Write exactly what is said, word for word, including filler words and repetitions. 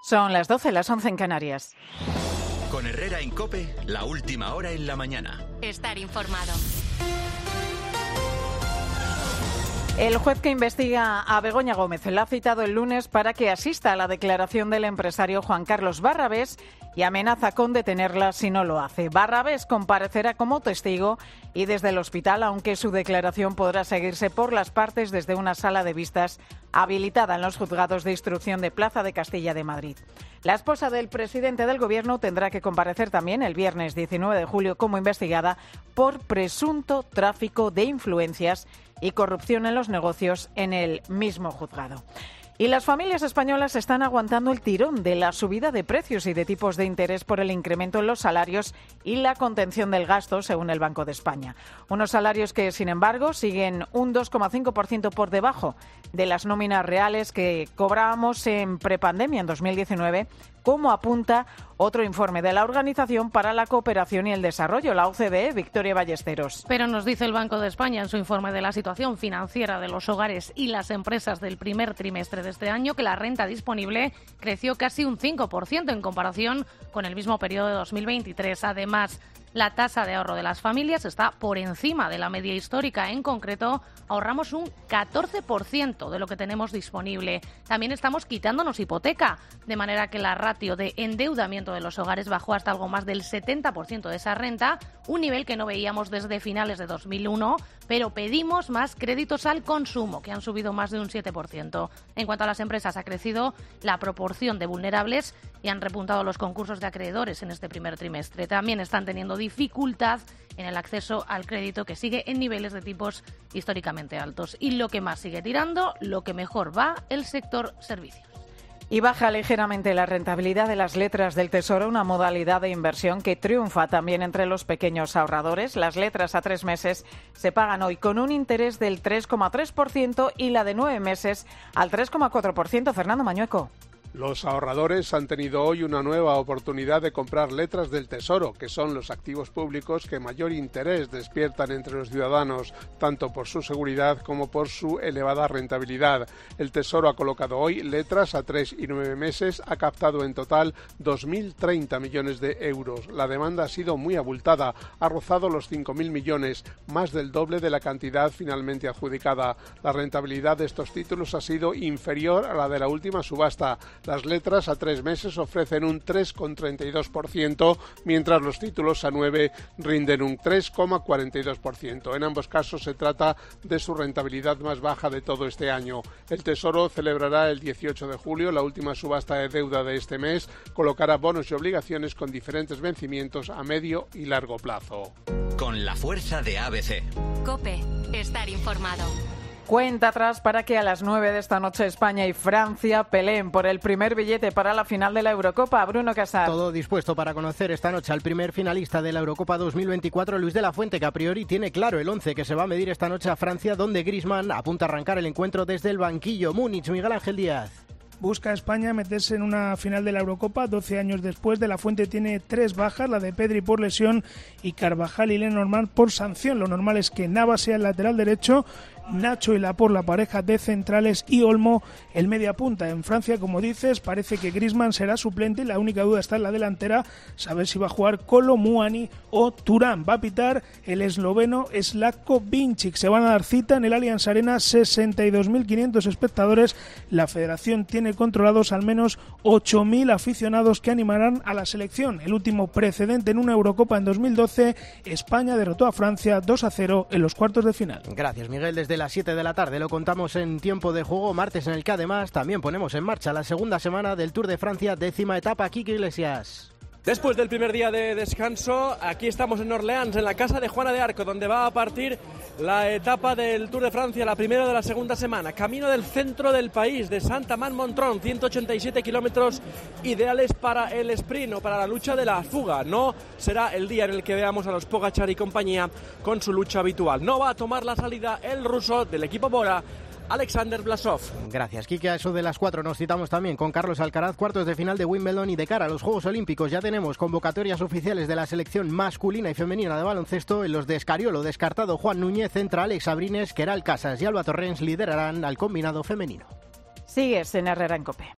Son las doce, las once en Canarias. Con Herrera en COPE, la última hora en la mañana. Estar informado. El juez que investiga a Begoña Gómez la ha citado el lunes para que asista a la declaración del empresario Juan Carlos Barrabés y amenaza con detenerla si no lo hace. Barrabés comparecerá como testigo y desde el hospital, aunque su declaración podrá seguirse por las partes desde una sala de vistas habilitada en los juzgados de instrucción de Plaza de Castilla de Madrid. La esposa del presidente del Gobierno tendrá que comparecer también el viernes diecinueve de julio como investigada por presunto tráfico de influencias y corrupción en los negocios en el mismo juzgado. Y las familias españolas están aguantando el tirón de la subida de precios y de tipos de interés por el incremento en los salarios y la contención del gasto, según el Banco de España. Unos salarios que, sin embargo, siguen un dos coma cinco por ciento por debajo de las nóminas reales que cobrábamos en prepandemia en dos mil diecinueve, como apunta otro informe de la Organización para la Cooperación y el Desarrollo, la O C D E, Victoria Ballesteros. Pero nos dice el Banco de España en su informe de la situación financiera de los hogares y las empresas del primer trimestre de este año que la renta disponible creció casi un cinco por ciento en comparación con el mismo periodo de dos mil veintitrés. Además, la tasa de ahorro de las familias está por encima de la media histórica. En concreto, ahorramos un catorce por ciento de lo que tenemos disponible. También estamos quitándonos hipoteca, de manera que la ratio de endeudamiento de los hogares bajó hasta algo más del setenta por ciento de esa renta, un nivel que no veíamos desde finales de dos mil uno, pero pedimos más créditos al consumo, que han subido más de un siete por ciento. En cuanto a las empresas, ha crecido la proporción de vulnerables y han repuntado los concursos de acreedores en este primer trimestre. También están teniendo dificultad en el acceso al crédito, que sigue en niveles de tipos históricamente altos. Y lo que más sigue tirando, lo que mejor va, el sector servicios. Y baja ligeramente la rentabilidad de las letras del Tesoro, una modalidad de inversión que triunfa también entre los pequeños ahorradores. Las letras a tres meses se pagan hoy con un interés del tres coma tres por ciento y la de nueve meses al tres coma cuatro por ciento. Fernando Mañueco. Los ahorradores han tenido hoy una nueva oportunidad de comprar letras del Tesoro, que son los activos públicos que mayor interés despiertan entre los ciudadanos, tanto por su seguridad como por su elevada rentabilidad. El Tesoro ha colocado hoy letras a tres y nueve meses, ha captado en total dos mil treinta millones de euros. La demanda ha sido muy abultada, ha rozado los cinco mil millones, más del doble de la cantidad finalmente adjudicada. La rentabilidad de estos títulos ha sido inferior a la de la última subasta. Las letras a tres meses ofrecen un tres coma treinta y dos por ciento, mientras los títulos a nueve rinden un tres coma cuarenta y dos por ciento. En ambos casos se trata de su rentabilidad más baja de todo este año. El Tesoro celebrará el dieciocho de julio la última subasta de deuda de este mes, colocará bonos y obligaciones con diferentes vencimientos a medio y largo plazo. Con la fuerza de A B C. COPE, estar informado. Cuenta atrás para que a las nueve de esta noche España y Francia peleen por el primer billete para la final de la Eurocopa. Bruno Casar. Todo dispuesto para conocer esta noche al primer finalista de la Eurocopa dos mil veinticuatro, Luis de la Fuente, que a priori tiene claro el once que se va a medir esta noche a Francia, donde Griezmann apunta a arrancar el encuentro desde el banquillo. Múnich, Miguel Ángel Díaz. Busca a España meterse en una final de la Eurocopa doce años después. De la Fuente tiene tres bajas, la de Pedri por lesión y Carvajal y Lenormand por sanción. Lo normal es que Navas sea el lateral derecho, Nacho y Laporte la pareja de centrales y Olmo el media punta. En Francia, como dices, parece que Griezmann será suplente y la única duda está en la delantera, saber si va a jugar Kolo Muani o Turán. Va a pitar el esloveno Slavko Vincic. Se van a dar cita en el Allianz Arena, sesenta y dos mil quinientos espectadores. La federación tiene controlados al menos ocho mil aficionados que animarán a la selección. El último precedente en una Eurocopa en dos mil doce, España derrotó a Francia dos a cero en los cuartos de final. Gracias, Miguel. Desde las siete de la tarde lo contamos en Tiempo de Juego, martes en el que además también ponemos en marcha la segunda semana del Tour de Francia, décima etapa. Quique Iglesias. Después del primer día de descanso, aquí estamos en Orleans, en la casa de Juana de Arco, donde va a partir la etapa del Tour de Francia, la primera de la segunda semana. Camino del centro del país, de Saint-Amand-Montrond, ciento ochenta y siete kilómetros ideales para el sprint o para la lucha de la fuga. No será el día en el que veamos a los Pogačar y compañía con su lucha habitual. No va a tomar la salida el ruso del equipo Bora, Alexander Vlasov. Gracias, Quique. A eso de las cuatro nos citamos también con Carlos Alcaraz, cuartos de final de Wimbledon, y de cara a los Juegos Olímpicos ya tenemos convocatorias oficiales de la selección masculina y femenina de baloncesto. En los de Escariolo, descartado Juan Núñez, entra Alex Abrines, Keral Casas y Alba Torrens liderarán al combinado femenino. Sigues en Herrera en COPE.